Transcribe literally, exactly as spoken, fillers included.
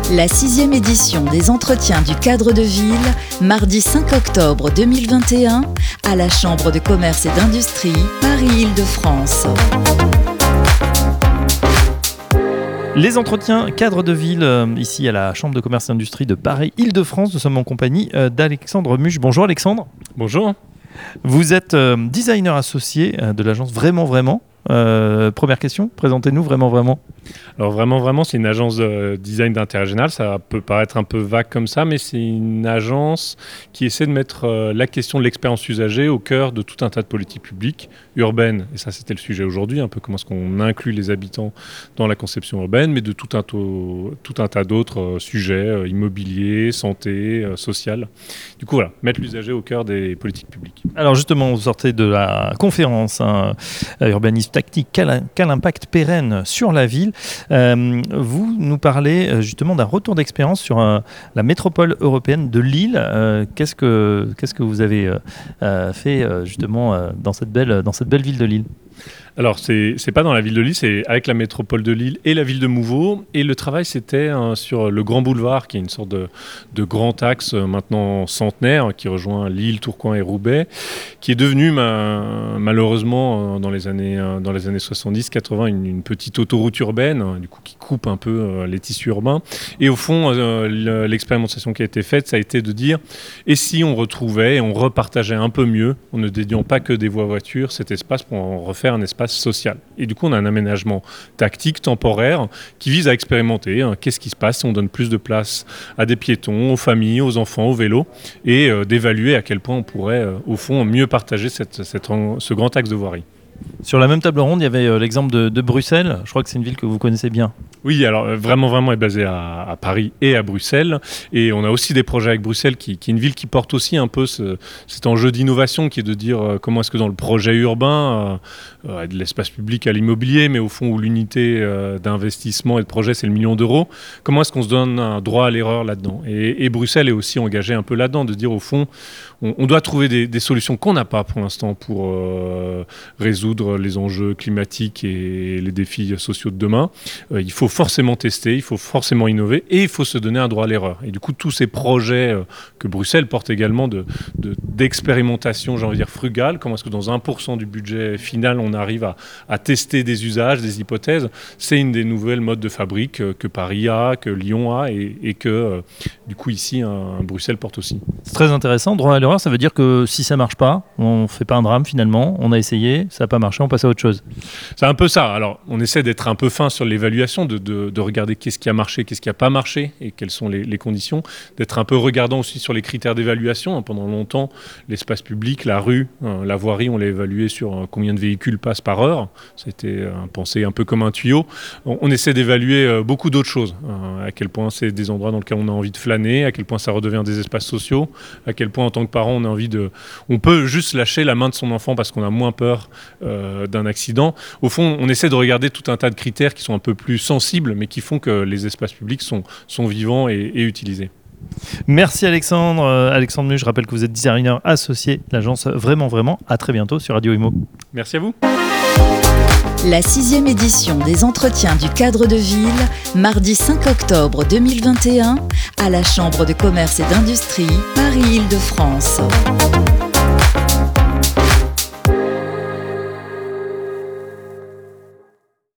La sixième édition des Entretiens du cadre de ville, mardi cinq octobre deux mille vingt et un, à la Chambre de commerce et d'industrie, Paris-Île-de-France. Les entretiens cadre de ville, euh, ici à la Chambre de commerce et d'industrie de Paris-Île-de-France. Nous sommes en compagnie euh, d'Alexandre Muche. Bonjour Alexandre. Bonjour. Vous êtes euh, designer associé euh, de l'agence Vraiment Vraiment. Euh, première question, présentez-nous Vraiment Vraiment. Alors Vraiment Vraiment, c'est une agence de design d'intérêt général. Ça peut paraître un peu vague comme ça, mais c'est une agence qui essaie de mettre euh, la question de l'expérience usagée au cœur de tout un tas de politiques publiques urbaines. Et ça, c'était le sujet aujourd'hui, un peu comment est-ce qu'on inclut les habitants dans la conception urbaine, mais de tout un, taux, tout un tas d'autres euh, sujets, euh, immobilier, santé, euh, social. Du coup, voilà, mettre l'usager au cœur des politiques publiques. Alors justement, vous sortez de la conférence hein, urbanisme tactique, quel, quel impact pérenne sur la ville. Euh, vous nous parlez justement d'un retour d'expérience sur euh, la métropole européenne de Lille. Euh, qu'est-ce que, qu'est-ce que vous avez euh, fait euh, justement euh, dans, cette belle, dans cette belle ville de Lille ? Alors, c'est, c'est pas dans la ville de Lille, c'est avec la métropole de Lille et la ville de Mouveau. Et le travail, c'était hein, sur le Grand Boulevard, qui est une sorte de, de grand axe euh, maintenant centenaire, qui rejoint Lille, Tourcoing et Roubaix, qui est devenu ma, malheureusement euh, dans les années, euh, dans les années soixante-dix quatre-vingts une, une petite autoroute urbaine, hein, du coup, qui coupe un peu euh, les tissus urbains. Et au fond, euh, l'expérimentation qui a été faite, ça a été de dire, et si on retrouvait et on repartageait un peu mieux, en ne dédiant pas que des voies voitures, cet espace pour en refaire un espace social. Et du coup, on a un aménagement tactique, temporaire, qui vise à expérimenter hein, qu'est-ce qui se passe si on donne plus de place à des piétons, aux familles, aux enfants, aux vélos, et euh, d'évaluer à quel point on pourrait, euh, au fond, mieux partager cette, cette, ce grand axe de voirie. Sur la même table ronde, il y avait euh, l'exemple de, de Bruxelles. Je crois que c'est une ville que vous connaissez bien. Oui, alors euh, Vraiment Vraiment est basé à, à Paris et à Bruxelles. Et on a aussi des projets avec Bruxelles, qui, qui est une ville qui porte aussi un peu ce, cet enjeu d'innovation, qui est de dire euh, comment est-ce que dans le projet urbain, euh, euh, de l'espace public à l'immobilier, mais au fond où l'unité euh, d'investissement et de projet, c'est le million d'euros, comment est-ce qu'on se donne un droit à l'erreur là-dedans ? et, et Bruxelles est aussi engagé un peu là-dedans, de dire au fond, on, on doit trouver des, des solutions qu'on n'a pas pour l'instant pour euh, résoudre les enjeux climatiques et les défis sociaux de demain. Euh, il faut forcément tester, il faut forcément innover et il faut se donner un droit à l'erreur. Et du coup, tous ces projets euh, que Bruxelles porte également de, de, d'expérimentation, j'ai envie de dire frugale, comment est-ce que dans un pour cent du budget final, on arrive à, à tester des usages, des hypothèses, c'est une des nouvelles modes de fabrique euh, que Paris a, que Lyon a et, et que euh, du coup ici, un, un Bruxelles porte aussi. C'est très intéressant. Droit à l'erreur, ça veut dire que si ça ne marche pas, on ne fait pas un drame finalement, on a essayé, ça n'a pas marché, on passe à autre chose. C'est un peu ça. Alors, on essaie d'être un peu fin sur l'évaluation, de, de, de regarder qu'est-ce qui a marché, qu'est-ce qui n'a pas marché et quelles sont les, les conditions. D'être un peu regardant aussi sur les critères d'évaluation. Pendant longtemps, l'espace public, la rue, hein, la voirie, on l'a évalué sur euh, combien de véhicules passent par heure. C'était euh, pensé un peu comme un tuyau. On, on essaie d'évaluer euh, beaucoup d'autres choses. Hein, à quel point c'est des endroits dans lesquels on a envie de flâner, à quel point ça redevient des espaces sociaux, à quel point en tant que parent, on a envie de... On peut juste lâcher la main de son enfant parce qu'on a moins peur euh, d'un accident. Au fond, on essaie de regarder tout un tas de critères qui sont un peu plus sensibles, mais qui font que les espaces publics sont, sont vivants et, et utilisés. Merci Alexandre. Euh, Alexandre Muche, je rappelle que vous êtes designer associé de l'agence Vraiment Vraiment. À très bientôt sur Radio Imo. Merci à vous. La sixième édition des Entretiens du cadre de ville, mardi cinq octobre deux mille vingt et un, à la Chambre de commerce et d'industrie, Paris-Île-de-France.